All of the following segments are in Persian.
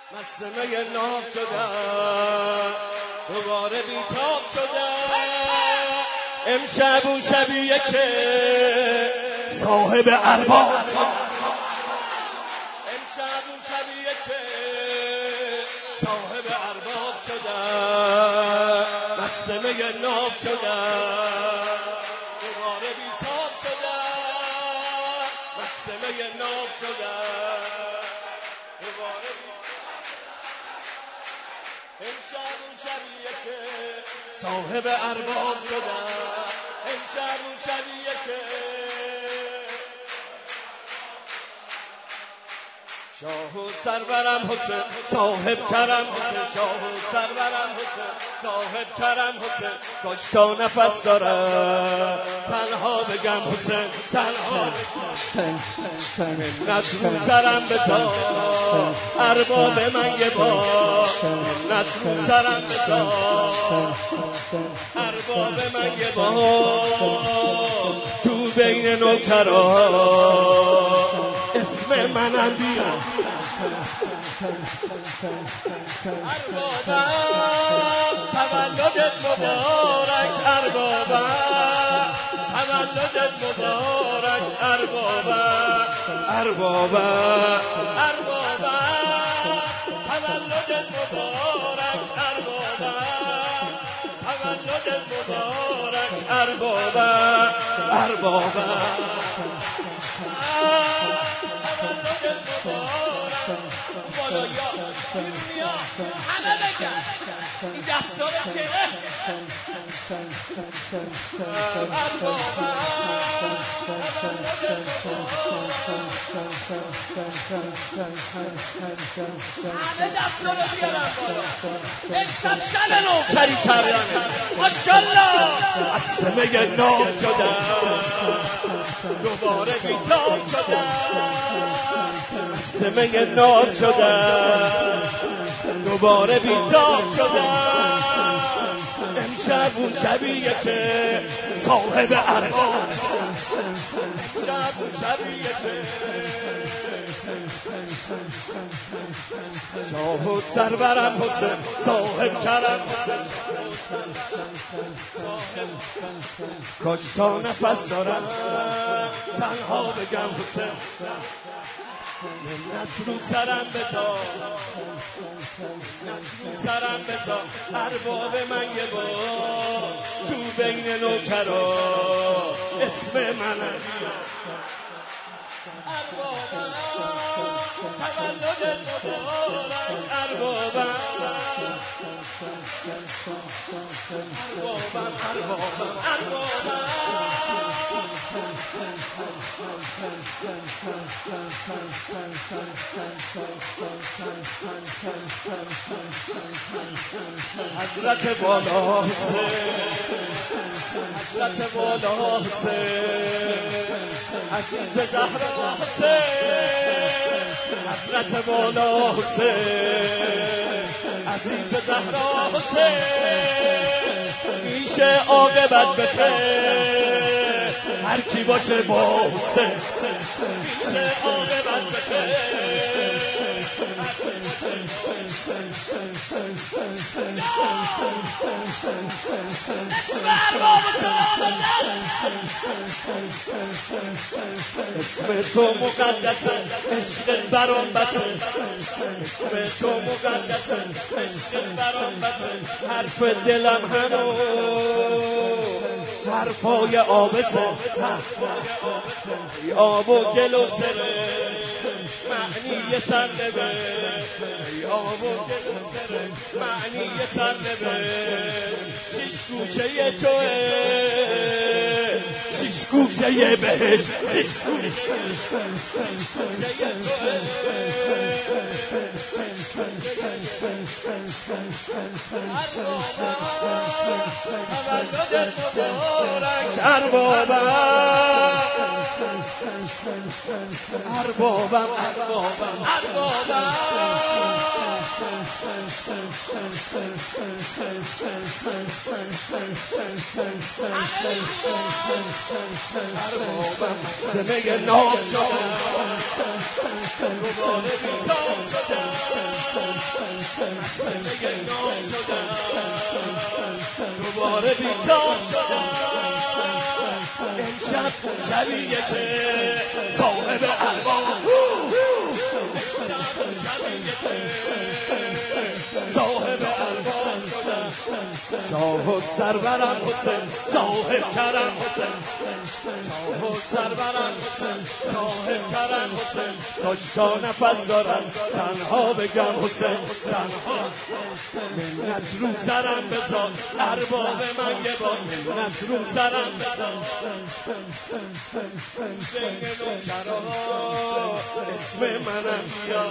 مستمه ناب شدم دوباره بیتاب شدم. امشب اون شبیه که صاحب ارباب، امشب اون شبیه که صاحب ارباب شدم. مستمه ناب شدم دوباره بیتاب شدم. مستمه ناب شدم دوباره امشب اون شبیه که صاحب ارباب شدم. امشب اون شبیه که شاه و سرورم حسین صاحب کرم حسین، شاه و سرورم حسین صاحب کرم حسین. کاش تا نفس دارم تنها بگم حسین، تنها منت رو سرم بتا ارباب من یه بار، منت رو سرم بتا ارباب من یه بار. تو بین نوکران اسم منم بیار اربابم، تولدت مبارک اربابم، تولدت مبارک اربابم، اربابم اربابم، تولدت مبارک اربابم، تولدت مبارک اربابم، اربابم همه بگن این دستا رو که همه دستا رو بیارم بالا. امشب شب نوکری کردنه ماشالله. مستمه ناب شدم دوباره بیتاب شدم. مستمه ناب شدم دوباره بیتاب شدم. امشب اون شبیه که صاحب ارباب، امشب اون شبیه که شاه و سرورم حسین صاحب کرم حسین. کاش تا نفس دارم تنها بگم حسین، منت رو سرم بتا، منت رو سرم بتا ارباب من یه بار. تو بین نوکرا اسم منم اربابم، تولدت مبارک اربابم، اربابم اربابم اربابم. حضرت بالا حسین، حضرت بالا حسین، عزیز زهرا حسین، حضرت بالا حسین، عزیز زهرا حسین. میشه عاقبت بخیر هر کی باشه با حسین، میشه عاقبت بخیر. اسم تو مقدسه عشق برام بسه، اسم تو مقدسه عشق برام بسه. حرف دلم هنوز حرفای آبسه، آب و گل و سره معنی سرنبه، آب و گل و سره معنی سرنبه. شش گوشه توه شش گوشه بهش، شش گوشه توه تولدت مبارک اربابم، اربابم اربابم اربابم. اربابم مستمه ناب شدم دوباره بیتاب شدم. مسئله نام شدم دوباره بیتاب شدم امشب شبیه که صاحب ارباب صاحب ارباب شدم شاه و سرورم حسین صاحب کرم حسین شاه و سرورم حسین صاحب کرم حسین کاش تا نفس دارم تنها بگم حسین تنها منت رو سرم بذار ارباب من یه بار منت رو سرم بذار بین نوکرا اسم منم بیا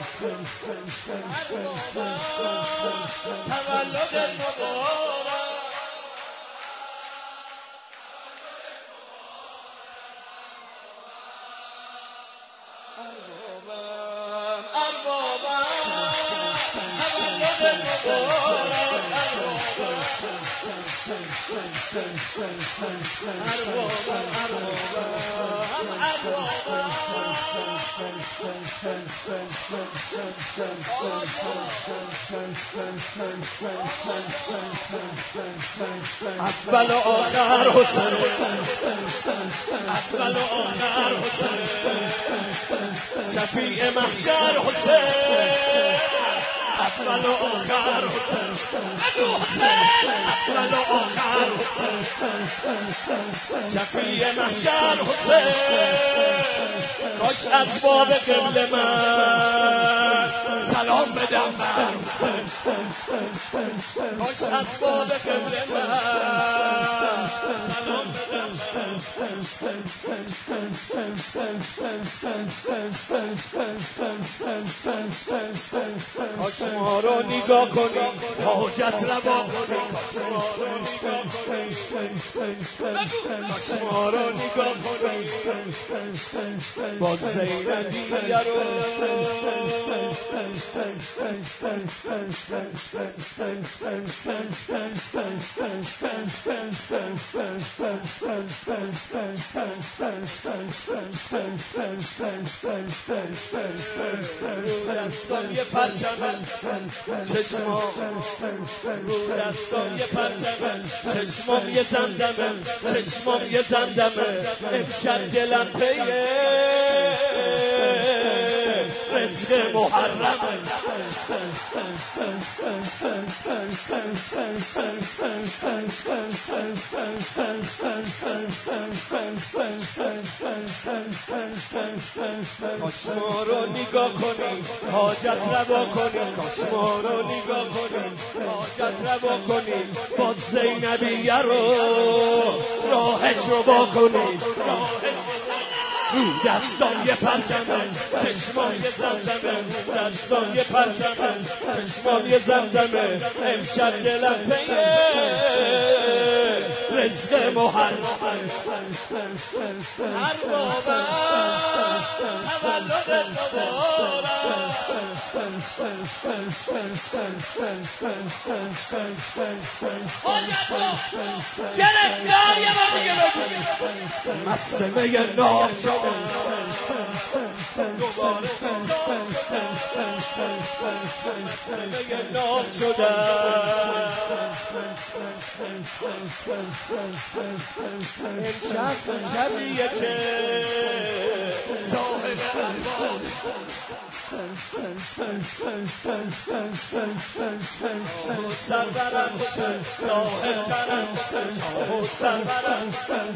تولد مبارک اربابم تولد اول و آخر حسین اول و آخر حسین شفیع محشر حسین اول و آخر حسین اول و آخر حسین شفیع محشر حسین کاش از باب قبل من سلام بدم بر حسین کاش از باب قبل من سلام بدم کاش ما رو نگاه کنی حاجت روا کنی کاش ما رو نگاه کنی با زینبیه رو رو دستان یه پرچمه چشمام رو دستان یه پرچمه چشمام یه زمزمه چشمام یه زمزمه امشب دلم پیه رزق محرمه کاش ما رو نگاه کنی حاجت روا کنی کاش ما رو نگاه کنی حاجت روا کنی با زینبیه رو راهش رو با کنی رو دستان یه پرچمه چشمان یه زمزمه رو دستان یه پرچمه چشمان یه زمزمه امشب دلم پیه رزق محرمه اربابم تولد مبارک گرفتار یه بار دیگه بگو مسمه نام شدم دوباره مسمه نام شدم امشب شبیه که صاحب ارباب سرورم حسین صاحب کرم حسین سرورم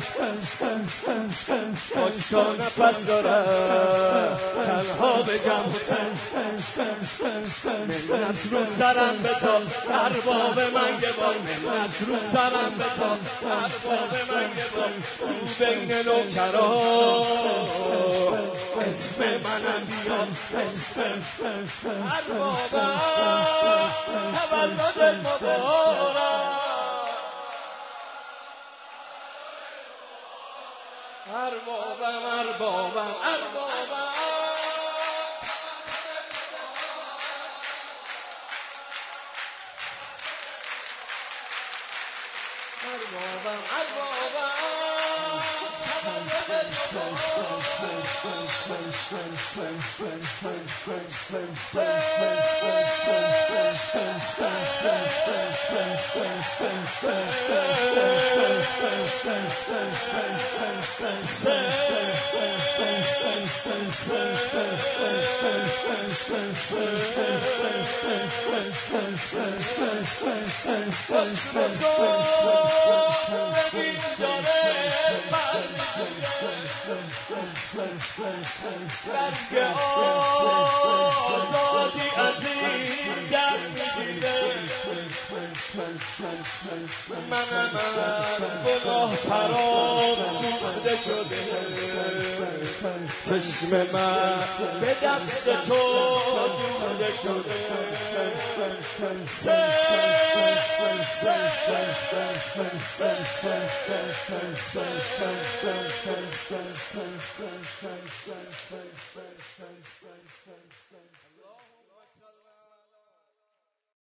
کاش تا نفس دارم تنها بگم حسین منت رو سرم بذار ارباب من یه بار منت رو سرم بذار ارباب من یه بار تو بین نوکرا اسم منم بیار اسم اربابم تولد مبارک اربابم برگ آزادی از این در میگیره من گناه پرام سوخته شده چشم من به دست تو دوخته شده Thank you.